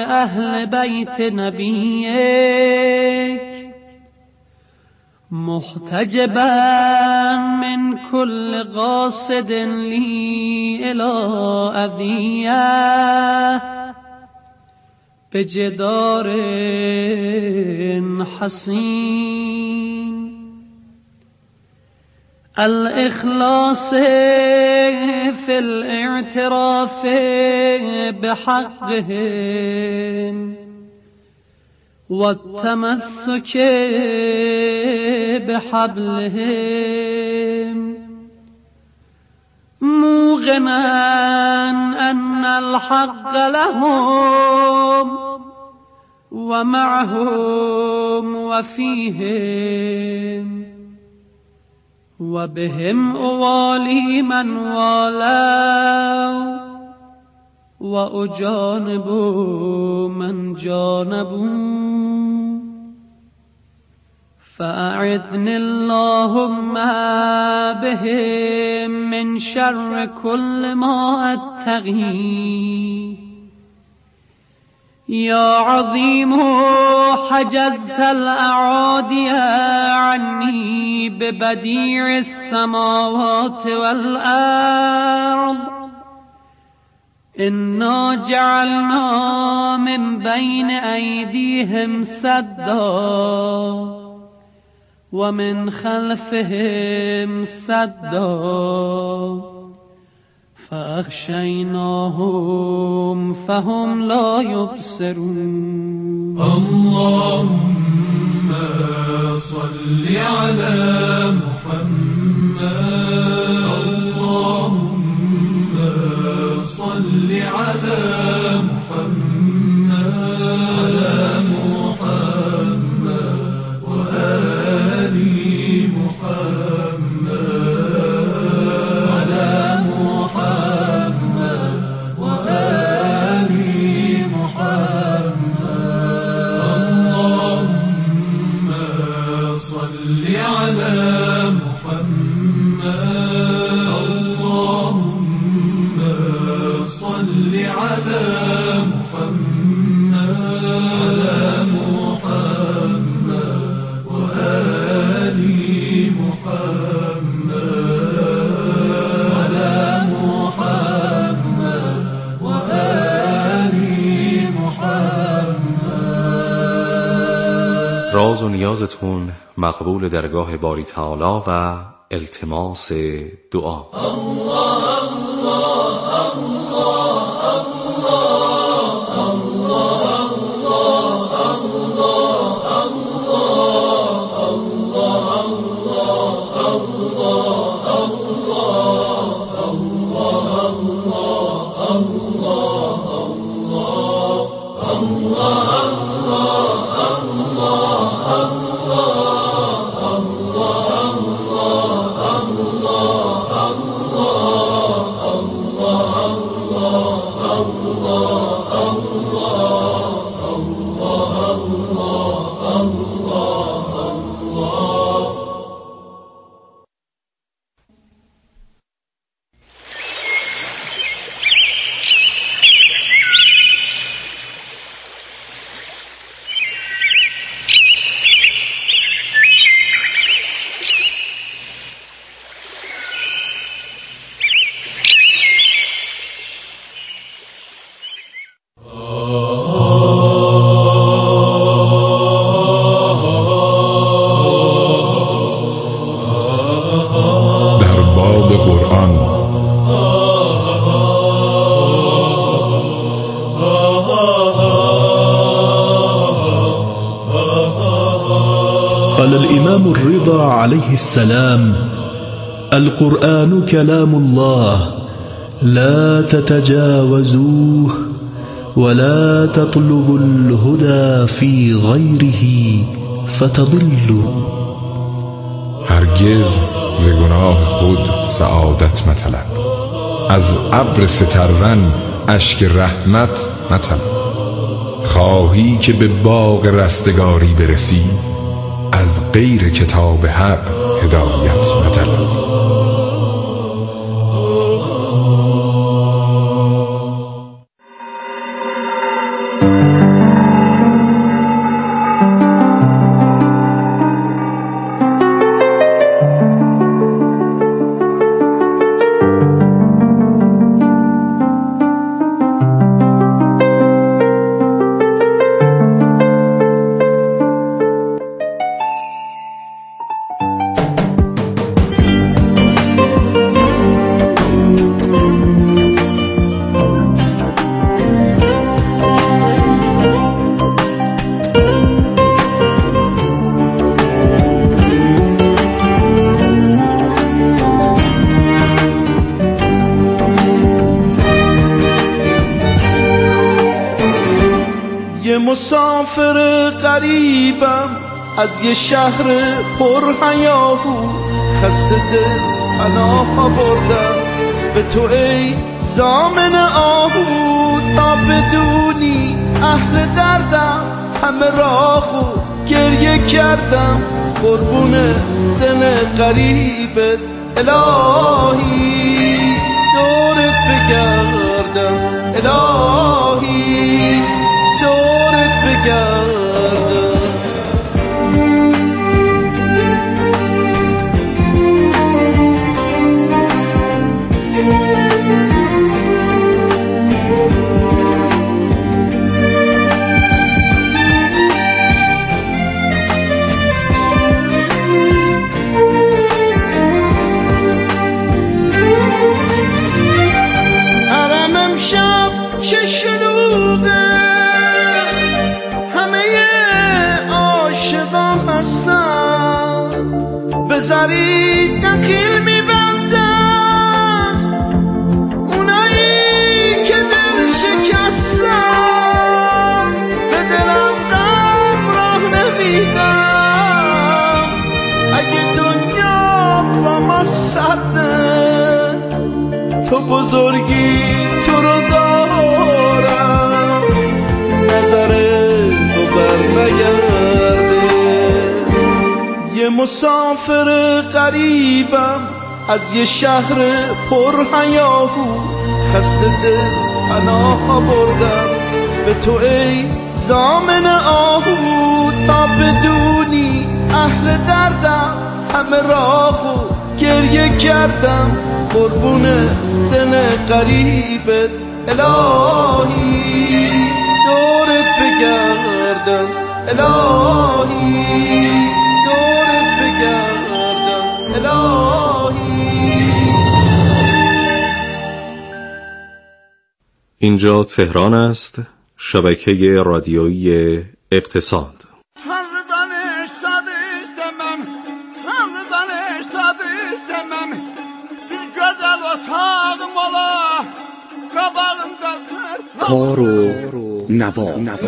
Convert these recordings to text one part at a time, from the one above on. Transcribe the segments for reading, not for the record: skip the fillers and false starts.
اهل بیت نبیک محتجبا من كل قاصد لي إلى أذية بجدار حصين الإخلاص في الاعتراف بحقهم والتمسك بحبلهم موقنا أن الحق لهم ومعهم وفيهم وبهم أوالي من والوا وأجانب من جانبوا فأعذني اللهم بهم من شر كل ما أتقي يا عظيم حجزت الأعادي عني ببديع السماوات والأرض إنا جعلنا من بين أيديهم سدا ومن خلفهم سدا فأغشيناهم فهم لا يبصرون اللهم صل على محمد اللهم صل على محمد وآل محمد راز و نیازتون مقبول درگاه باری تعالی و التماس دعا. قال الإمام الرضا عليه السلام: القرآن كلام الله لا تتجاوزوه ولا تطلبوا الهدى في غيره فتضلوا. هرگز ز گناه خود سعادت مطلب، از ابر سترون اشک رحمت مطلب. خواهی که به باغ رستگاری برسی، از غیر کتاب حق هدایت مطلب. مسافر غریبم از یه شهر پر هیاهو، خسته دل پناه بردم به تو ای ضامن آهو. تا بدونی اهل دردم همه راهو گریه کردم قربون دل غریبت. الهی دورت بگردم، الهی دورت بگردم. چه شلوغه همه عاشقا هستن، به زری دخیل میبندن اونایی که دل شکستن. به دلم غم راه نمیدم اگه دنیا با ما سرده، تو بزرگی تو رو دارم نظر تو بر نگرده. یه مسافر غریبم از یه شهر پر هیاهو، خسته دل پناه بردم به تو ای ضامن آهو. تا بدونی اهل دردم همه راهو گریه کردم قربون دل غریبت. الهی دورت بگردم، الهی دورت بگردم، الهی. اینجا تهران است، شبکه رادیویی اقتصاد. کار و نوا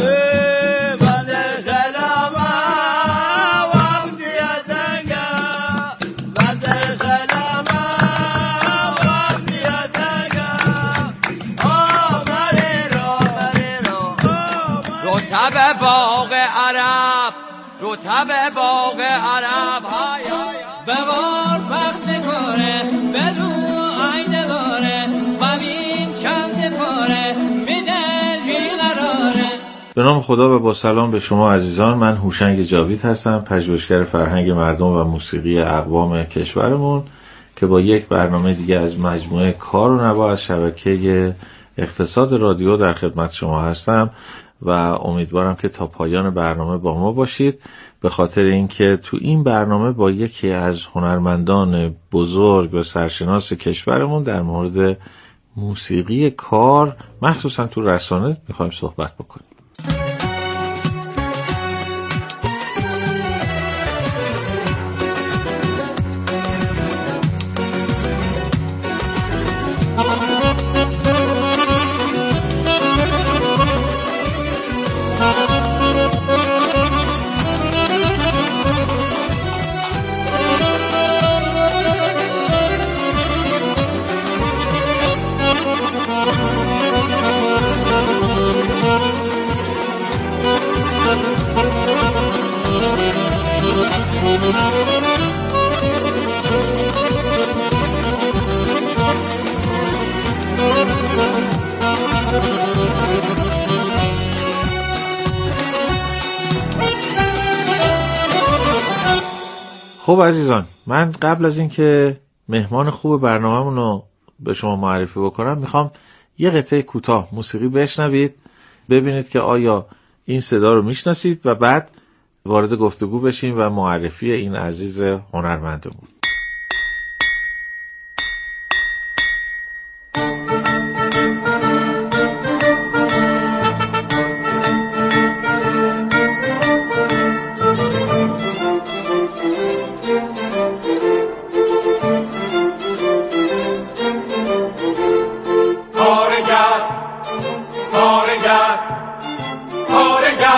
رتب باغ عرب، رتب باغ عرب های ببار وقت کاره بدو عین باره ببین چند پاره میدل بیقراره. به نام خدا و با سلام به شما عزیزان، من هوشنگ جاوید هستم، پژوهشگر فرهنگ مردم و موسیقی اقوام کشورمون که با یک برنامه دیگه از مجموعه کار و نوا از شبکه اقتصاد رادیو در خدمت شما هستم و امیدوارم که تا پایان برنامه با ما باشید، به خاطر اینکه تو این برنامه با یکی از هنرمندان بزرگ و سرشناس کشورمون در مورد موسیقی کار مخصوصا تو رسانه میخوایم صحبت بکنیم. خب عزیزان، من قبل از اینکه مهمان خوب برنامه‌مون رو به شما معرفی بکنم میخوام یه قطعه کوتاه موسیقی بشنوید، ببینید که آیا این صدا رو میشناسید و بعد وارد گفتگو بشیم و معرفی این عزیز هنرمندمون. کارگر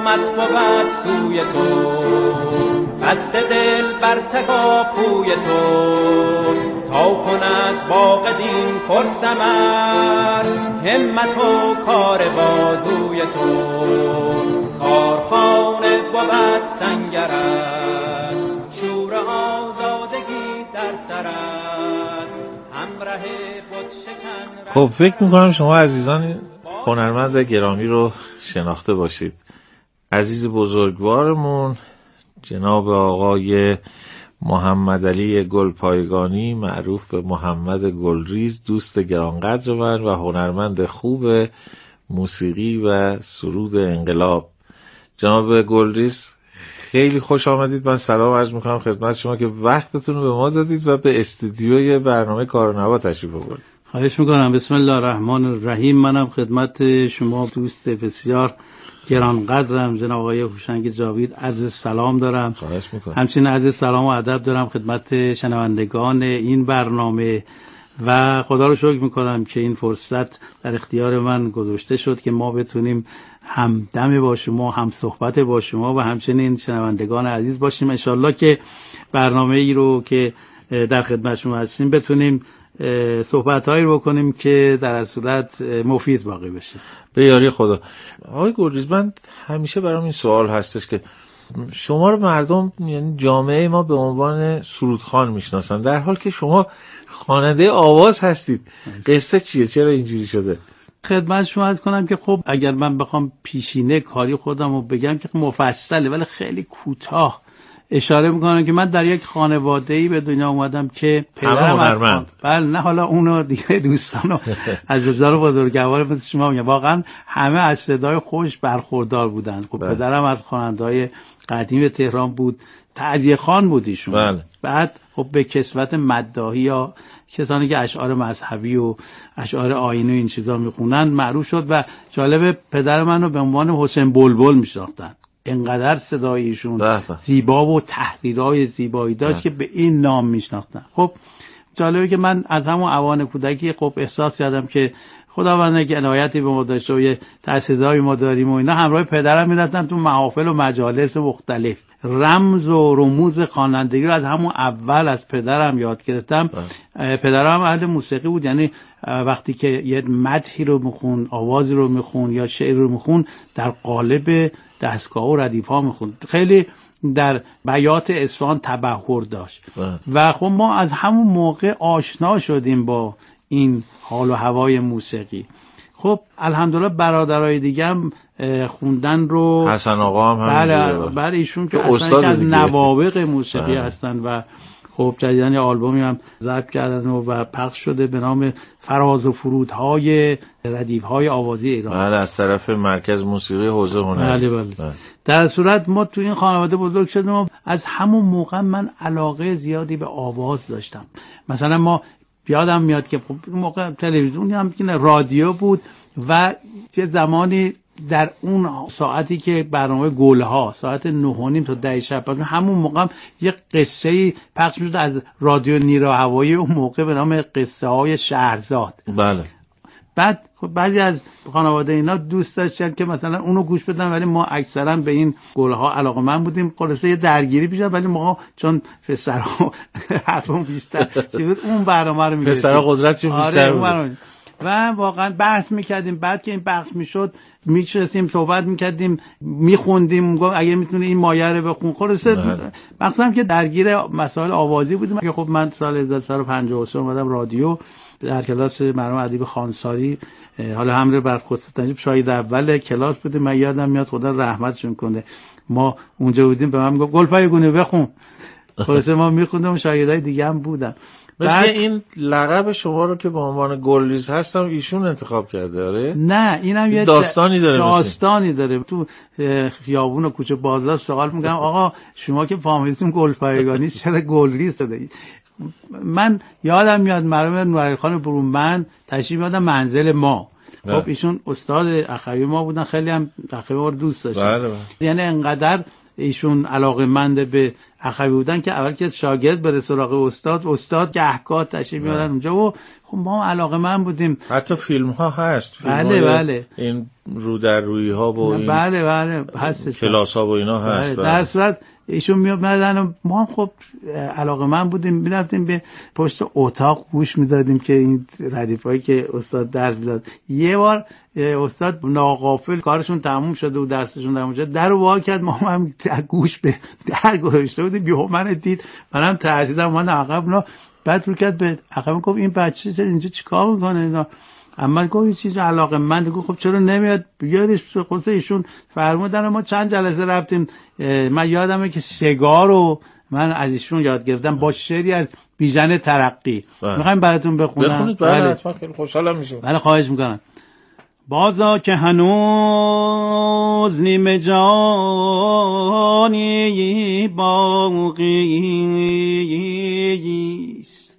قیامت بود سوی تو، قصد دل بر تکاپوی تو، تا کند باغ دین پر ثمر، همت و کار بازوی تو، کارخانه بود سنگرت، شور آزادگی در سرت، همراه بود شکن. خب فکر میکنم شما عزیزان هنرمند گرامی رو شناخته باشید. عزیز بزرگوارمون جناب آقای محمد علی گلپایگانی، معروف به محمد گلریز، دوست گرانقدر من و هنرمند خوب موسیقی و سرود انقلاب. جناب گلریز خیلی خوش آمدید. من سلام عرض میکنم خدمت شما که وقتتون رو به ما دادید و به استودیوی برنامه کار و نوا تشریف آوردید. خواهش میکنم. بسم الله الرحمن الرحیم. منم خدمت شما دوست بسیار گرانقدرم جناب آقای هوشنگ جاوید عرض سلام دارم. خواهش میکنم. همچنین عرض سلام و ادب دارم خدمت شنوندگان این برنامه و خدا رو شکر میکنم که این فرصت در اختیار من گذاشته شد که ما بتونیم همدم با شما، هم صحبت با شما و همچنین شنوندگان عزیز باشیم. انشالله که برنامه ای رو که در خدمت شما هستیم بتونیم صحبت‌هایی رو بکنیم که در صورت مفید واقع بشه. به یاری خدا. آقای گلریز، من همیشه برام این سوال هستش که شما رو مردم، یعنی جامعه ما، به عنوان سرودخوان میشناسن، در حال که شما خواننده آواز هستید. قصه چیه؟ چرا اینجوری شده؟ خدمت شما عرض کنم که خب اگر من بخوام پیشینه کاری خودم رو بگم که مفصله، ولی خیلی کوتاه اشاره میکنم که من در یک خانواده‌ای به دنیا اومدم که پدرم هنرمند. بله، نه حالا اونو دیگه دوستانو از جزار بزرگوار مثل شما میگم، واقعا همه از صدای خوش برخوردار بودن. خب پدرم از خواننده‌های قدیم تهران بود، تعدیه خوان بود ایشون. بله. بعد خب به کسوت مداحی یا کسانی که اشعار مذهبی و اشعار آیینی و این چیزا میخونن معروف شد و جالب پدر منو به عنوان حسین بلبل میشناختن. انقدر صدای ایشون زیبا و تحریرهای زیبایی داشت که به این نام میشناختن. خب جالبه که من از همون اوان کودکی خب احساس کردم که خداوند اگه عنایتی به ما داشته و یه تأسیس‌های ما داریم و اینا، همراه پدرم میرفتم تو محافل و مجالس مختلف. رمز و رموز خوانندگی رو از همون اول از پدرم یاد گرفتم. پدرم اهل موسیقی بود، یعنی وقتی که یه مدحی رو میخون، آوازی رو میخون یا شعر رو میخون، در قالب دستگاه و ردیف‌ها میخوند. خیلی در بیات اصفهان تبحر داشت و خب ما از همون موقع آشنا شدیم با این حال و هوای موسیقی. خب الحمدلله برادرای دیگه هم خوندن رو، حسن آقا هم بله ایشون که اصلا از نوابغ موسیقی هستن و خب جدیدن یه آلبومی هم ضبط کردن و پخش شده به نام فراز و فرودهای ردیف‌های آوازی ایران. بله، از طرف مرکز موسیقی حوزه هنری. بله. در صورت ما تو این خانواده بزرگ شدیم و از همون موقع من علاقه زیادی به آواز داشتم. مثلا ما یادم میاد که موقع تلویزیونی هم که رادیو بود و یه زمانی در اون ساعتی که برنامه گلها ساعت 9:30 تا 10 شب، همون موقع یه قصه پخش میشد از رادیو نیرو هوایی اون موقع به نام قصه های شهرزاد. بله. بعد بعضی از خانواده اینا دوست داشتن که مثلا اونو گوش بدن، ولی ما اکثرا به این گلها علاقه‌مند بودیم. خلاصه یه درگیری پیش، ولی ما چون پسرها حرفمون بیشتر چی بود، اون برنامه رو می‌گفتیم. پسرها قدرتشون بیشتر بود. و واقعا بحث میکردیم. بعد که این بحث میشد میشستیم صحبت میکردیم، میخوندیم، اگه میتونه این مایه رو بخون. خلاصه مقصدم که درگیر مسائل آوازی بودیم. که خب من سال 1353 اومدم رادیو در کلاس مرحوم ادیب خانساری، حالا همراه بر خصوصا شاید اول کلاس بودیم. من یادم میاد خدا رحمتشون کنه، ما اونجا بودیم به من میگفت گلپایگانی بخون. خلاصه ما میخوندیم، شاگردای دیگه هم بودن. مثل این لقب شما رو که به عنوان گلریز هستم ایشون انتخاب کرده. آره؟ نه، اینم یه داستانی داره. تو خیابون و کوچه بازار سوال میگم آقا شما که فامیلیتون گلپایگانی چرا گلریز شده؟ من یادم میاد مرحوم نورعلی خان برومند تشریف میادن منزل ما. خب ایشون استاد اخوی ما بودن، خیلی هم اخوی ما رو دوست داشتن. یعنی انقدر ایشون علاقه‌مند به اخوی بودن که اول که شاگرد بره سراغ استاد گهگاه تشریف میارن اونجا و خب ما علاقه‌مند بودیم. حتی فیلم ها هست، بله این رو در رویی ها و این بله هستش، کلاس ها و اینا هست. در صورت ایشون میادن و ما خب علاقه‌مند بودیم، میرفتیم به پشت اتاق گوش میدادیم که این ردیفایی که استاد درس میداد. یه بار استاد ناغافل کارشون تموم شده و درسشون تموم شده، درو وا کرد، ما هم گوش به در گذاشته بودیم، بیهو من دید، منم تعجیدم، من عقب نه، بعد رو کرد به عقب گفت این بچه چرا اینجا چیکار میکنه اینا؟ اما گفت این چیز علاقه‌مند، گفت خب چرا نمیاد بیارش؟ خلاص ایشون فرمودن. ما چند جلسه رفتیم، من یادمه که سگار رو من از ایشون یاد گرفتم با شعری از بیژن ترقی. میخوایم براتون بخونم؟ بخونید. بله خیلی خوشحالم میشم. بله خواهش میکنم. بازا که هنوز نیمه جانی باقی است،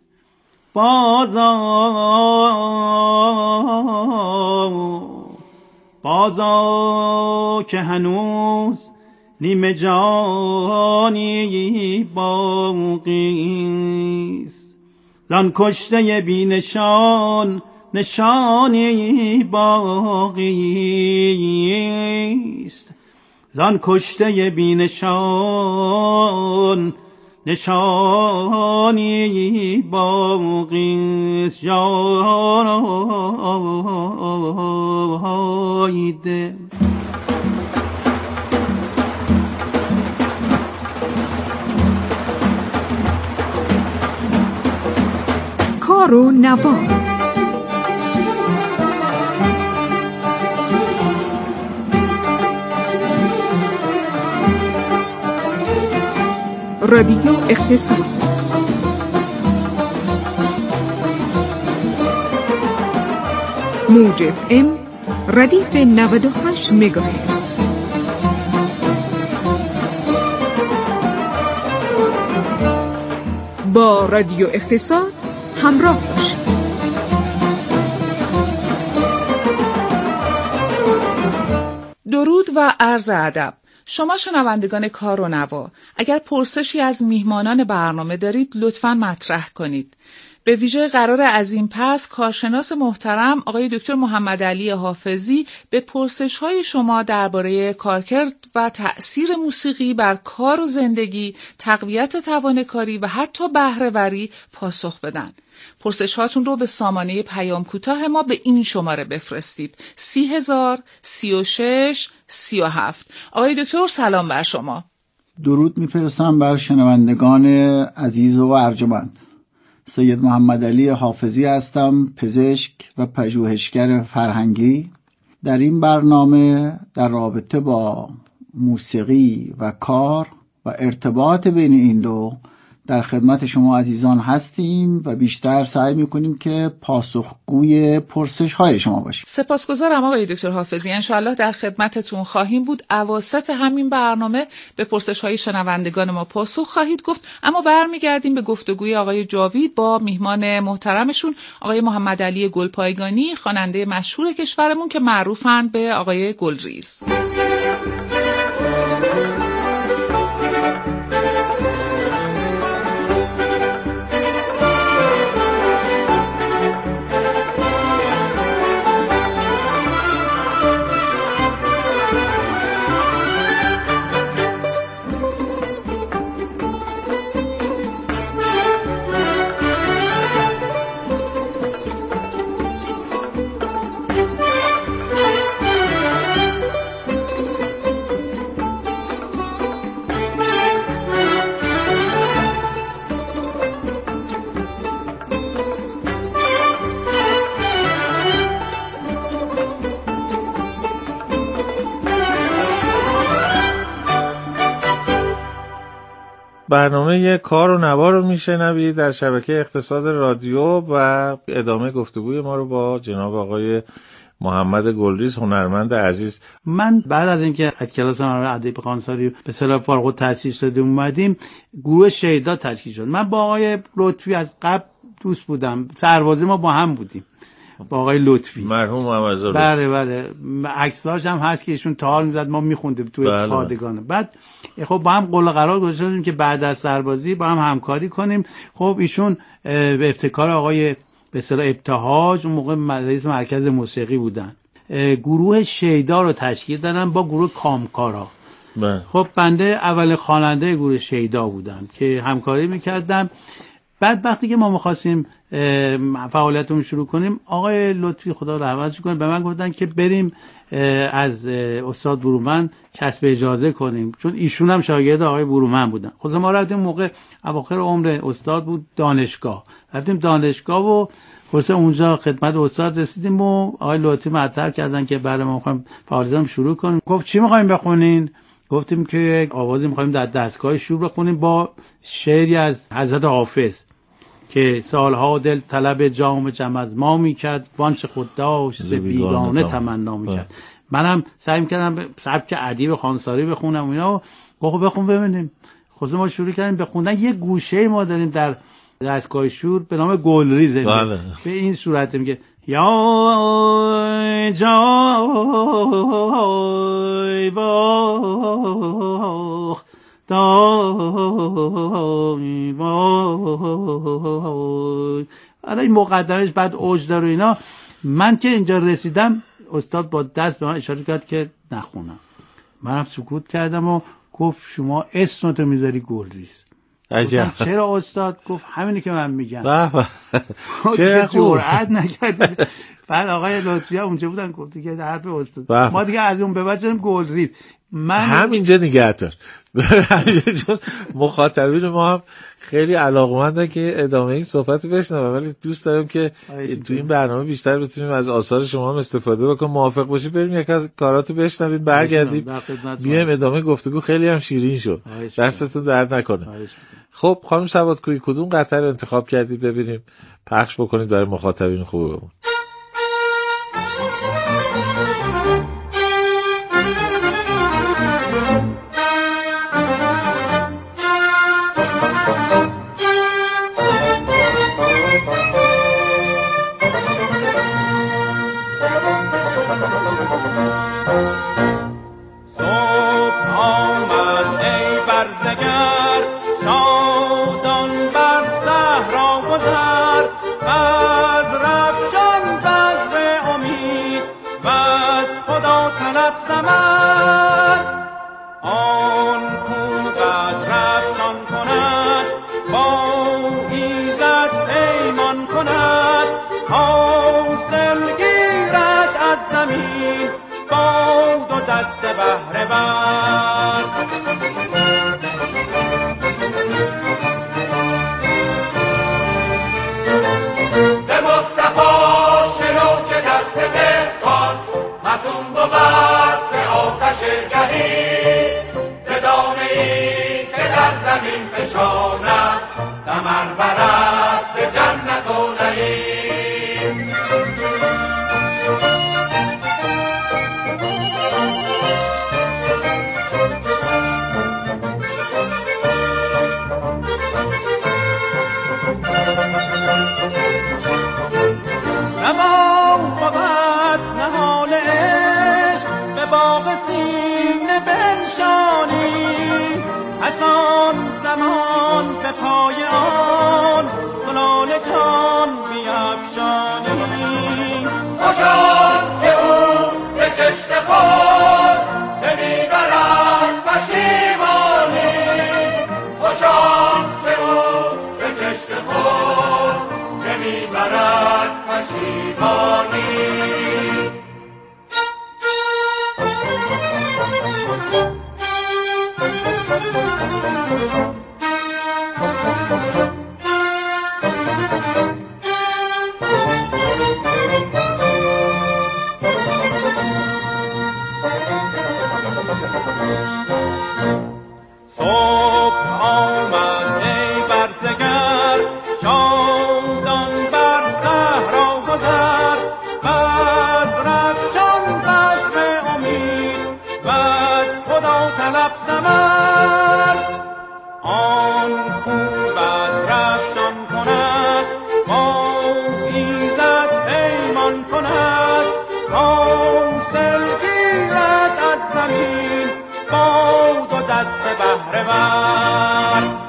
بازا که هنوز نیمه جانی باقی است، زان کشته بی نشان نشانی باقی است، زان کشته بی نشان نشانی باقی است. جانهای دل کار و نوا. رادیو اقتصاد. موج FM ردیف 98 مگاهرتز. با رادیو اقتصاد همراه باشید. درود و عرض ادب. شما شنوندگان کار و نوا، اگر پرسشی از میهمانان برنامه دارید لطفاً مطرح کنید. به ویژه قرار از این پس کارشناس محترم آقای دکتر محمد علی حافظی به پرسش‌های شما درباره کارکرد و تأثیر موسیقی بر کار و زندگی، تقویت توان کاری و حتی بهره‌وری پاسخ بدن. پرسش‌هاتون رو به سامانه پیام کوتاه ما به این شماره بفرستید: 30,000 36 37. آقای دکتر سلام بر شما. درود میفرستم بر شنوندگان عزیز و ارجمند. سید محمد علی حافظی هستم، پزشک و پژوهشگر فرهنگی. در این برنامه در رابطه با موسیقی و کار و ارتباط بین این دو در خدمت شما عزیزان هستیم و بیشتر سعی میکنیم که پاسخگوی پرسش های شما باشیم. سپاسگزارم آقای دکتر حافظی. انشاءالله در خدمتتون خواهیم بود. اواسط همین برنامه به پرسش های شنوندگان ما پاسخ خواهید گفت. اما برمیگردیم به گفتگوی آقای جاوید با میهمان محترمشون آقای محمد علی گلپایگانی، خواننده مشهور کشورمون که معروفن به آقای گلریز. برنامه کار و نوا رو میشنوید در شبکه اقتصاد رادیو و ادامه گفتگوی ما رو با جناب آقای محمد گلریز، هنرمند عزیز. من بعد از اینکه از کلاس هنر ادبی قانساری به اصطلاح فارغ التحصیل شده اومدیم، گروه شیدا تشکیل شد. من با آقای لطفی از قبل دوست بودم، سربازی ما با هم بودیم با آقای لطفی مرحوم محمد رضا. بله عکساش هم هست که ایشون تار میزد، ما میخوندیم توی پادگان. بعد خب با هم قول و قرار گذاشتیم که بعد از سربازی با هم همکاری کنیم. خب ایشون به ابتکار آقای به اصطلاح ابتهاج، اون موقع رئیس مرکز موسیقی بودن، گروه شیدا رو تشکیل دادن با گروه کامکارا. خب بنده اول خواننده گروه شیدا بودم که همکاری میکردم. بعد وقتی که ما میخواستیم فعالیتمون شروع کنیم، آقای لطفی خدا رحمتش کنه به من گفتن که بریم از استاد برومند کسب اجازه کنیم، چون ایشون هم شاگرد آقای برومند بودن. خود ما رفتیم موقع اواخر عمر استاد بود دانشگاه، رفتیم دانشگاه و خلاص اونجا خدمت استاد رسیدیم و آقای لطفی مطرح کردن که برای ما می‌خوایم فعالیتمون شروع کنیم. گفت چی می‌خوایم بخونین؟ گفتیم که آوازی می‌خوایم در دستگاه شور بخونیم با شعری از حضرت حافظ که سالها دل طلب جام جم از ما میکرد، وانچه خود داشت ز بیگانه تمنا میکرد. منم سعی میکردم سبک ادیب خانساری بخونم و اینا. گفت بخون ببینیم. خود ما شروع کردیم بخوندن. یه گوشه ما داریم در دستگاه شور به نام گلریز. به این صورت میگه یا جای واخ دای وای. حالا این مقدمش بعد اوج داره اینا. من که اینجا رسیدم استاد با دست به من اشاره کرد که نخونم. منم سکوت کردم و گفت شما اسمتو میذاری گلریز. عجب. چرا استاد؟ گفت همینی که من میگم. چه جرأت نکرد. بعد آقای لطفی ها اونجا بودن گفت که حرف استاد. ما دیگه از اون به بعد شدیم گلریز. من همینجا نگه دار. چون مخاطبین ما هم خیلی علاقمندن که ادامه این صحبت بشنوم، ولی دوست دارم که تو این برنامه بیشتر بتونیم از آثار شما هم استفاده بکنیم. موافق باشی بریم یک از کاراتو بشنویم، برگردیم بیایم ادامه گفتگو. خیلی هم شیرین شد، دستتون درد نکنه. خب خانم سوادکویی کدوم قطعه رو انتخاب کردید ببینیم پخش بکنید برای مخاطبین خوبمون؟ حاصل گیرد از زمین با دو دست بهره‌ور.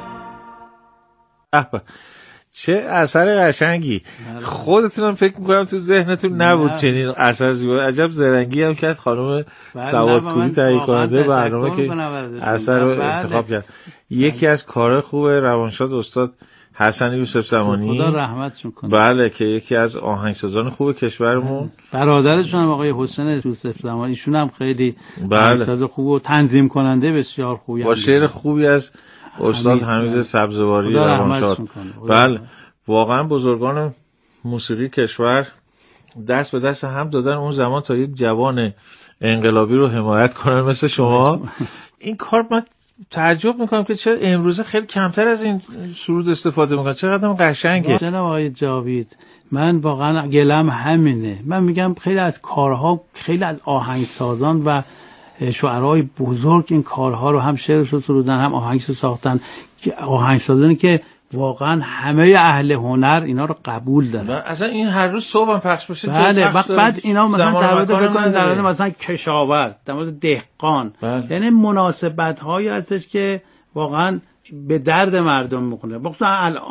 چه اثر قشنگی. خودتونم فکر میکنم تو ذهنتون نبود چنین اثر زیبا. عجب زرنگی هم کرد خانم سوادکوری تهیه کننده برنامه که اثر رو انتخاب کرد. یکی از کارهای خوب روانشاد استاد حسن یوسف زمانی، خدا رحمتشون کنه، بله، که یکی از آهنگسازان خوب کشورمون. برادرشون هم آقای حسین یوسف زمانی، ایشون هم خیلی آهنگساز خوب و تنظیم کننده بسیار خوبی، با شعر خوبی از استاد حمید سبزواری روانشاد. بله، واقعا بزرگان موسیقی کشور دست به دست هم دادن اون زمان تا یک جوان انقلابی رو حمایت کنن مثل شما. این کار من تعجب میکنم که چرا امروزه خیلی کمتر از این سرود استفاده میکنن. چقدر قشنگه. جناب آقای جاوید، من واقعا گلم همینه. من میگم خیلی از کارها، خیلی از آهنگسازان و شاعرای بزرگ این کارها رو هم شعرش رو سرودن هم آهنگش رو ساختن، که آهنگسازانی که واقعا همه اهل هنر اینا رو قبول دارن. اصلا این هر روز صبح هم پخش بشه. بله، بعد اینا مثلا در مورد مثلا کشاورز، در مورد دهقان، یعنی مناسبت هایی هستش که واقعا به درد مردم میکنه. بخصوصا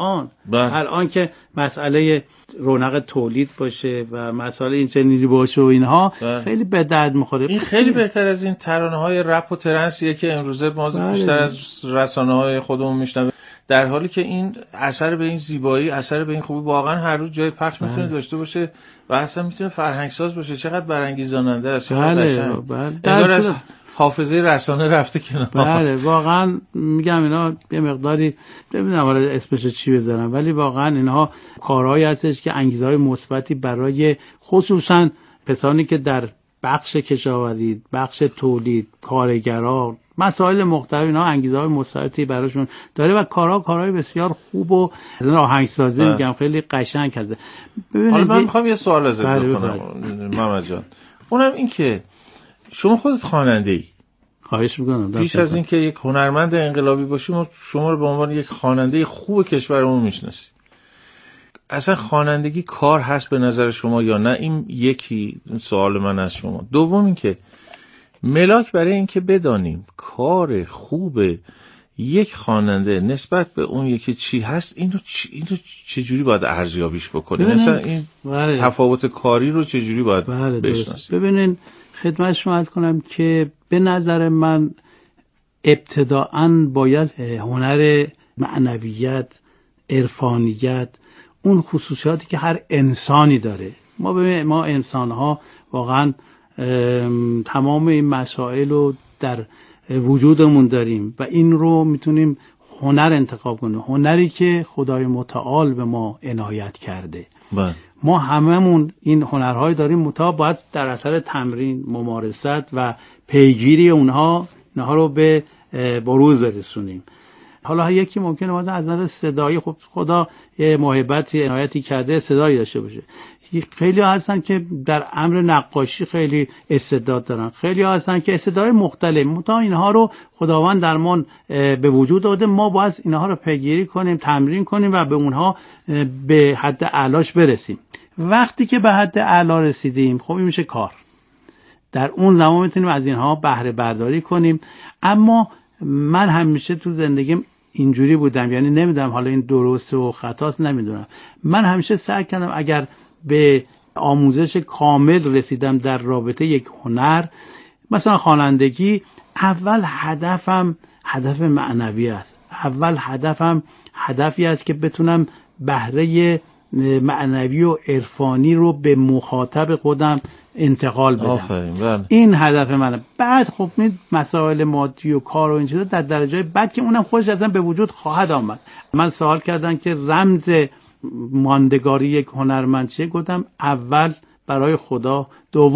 الان که مسئله رونق تولید باشه و مسئله این چنینی باشه و اینها خیلی به درد میخوره. این خیلی بهتر از این ترانه های رپ و ترنسیه که امروزه ما بیشتر از رسانه های خودمون میشنویم، در حالی که این اثر به این زیبایی، اثر به این خوبی واقعا هر روز جای پخش میتونه داشته باشه و اصلا میتونه فرهنگ ساز باشه. چقدر برانگیزاننده است. انگار از حافظه رسانه رفته کنار. بله، واقعا میگم اینا یه مقداری نمیدونم اسمش چی بذارم، ولی واقعا اینها کارهایی هستش که انگیزه‌های مثبتی برای خصوصا کسانی که در بخش کشاورزی، بخش تولید، کارگران، مسائل مختلف، اینا انگیزه‌های مثبتی براشون داره و کارهای بسیار خوب و آهنگسازی میگم خیلی قشنگ کرده. حالا من میخوام یه سوال ازت بکنم محمد جان. اونم این که شما خودت خواننده‌ای. خواهش میکنم. پیش از این که یک هنرمند انقلابی باشی، ما شما رو به عنوان یک خواننده خوب کشورمون میشناسیم. اصلا خوانندگی کار هست به نظر شما یا نه؟ این یکی سوال من از شما. دوم این که ملاک برای این که بدانیم کار خوب یک خواننده نسبت به اون یکی چی هست، اینو چجوری باید ارزیابیش بکنیم؟ مثلا این تفاوت کاری رو چجوری باید بشناسیم؟ ببینین خدمت شما عرض کنم که به نظر من ابتداءً باید هنر معنویت، عرفانیت، اون خصوصیاتی که هر انسانی داره، ما انسان‌ها واقعاً تمام این مسائل رو در وجودمون داریم و این رو میتونیم هنر انتخاب کنیم، هنری که خدای متعال به ما عنایت کرده. ما هممون این هنرهای داریم، متأ باید در اثر تمرین، ممارست و پیگیری اونها رو به بروز برسونیم. حالا یکی ممکنه ما از نظر صدایی، خب خدا یه موهبتی عنایتی کرده صدایی داشته باشه. خیلی هستن که در امر نقاشی خیلی استعداد دارن، خیلی هستن که استعدادهای مختلف، متأ اینها رو خداوند در ما به وجود داده، ما باید اینها رو پیگیری کنیم، تمرین کنیم و به اونها به حد اعلاش برسیم. وقتی که به حد اعلا رسیدیم، خب این میشه کار. در اون زمان میتونیم از اینها بهره برداری کنیم. اما من همیشه تو زندگیم اینجوری بودم، یعنی نمیدونم حالا این درسته و خطاست، نمیدونم. من همیشه سعی کردم اگر به آموزش کامل رسیدم در رابطه یک هنر، مثلا خوانندگی، اول هدفم هدف معنوی است. اول هدفم هدفی است که بتونم بهره معنوی و عرفانی رو به مخاطب خودم انتقال بدم. این هدف منه. بعد خب این مسائل مادی و کار و این چیزا در درجه بعد که اونم خودش اصلا به وجود خواهد آمد. من سوال کردن که رمز ماندگاری یک هنرمند چیه؟ گفتم اول برای خدا، دوم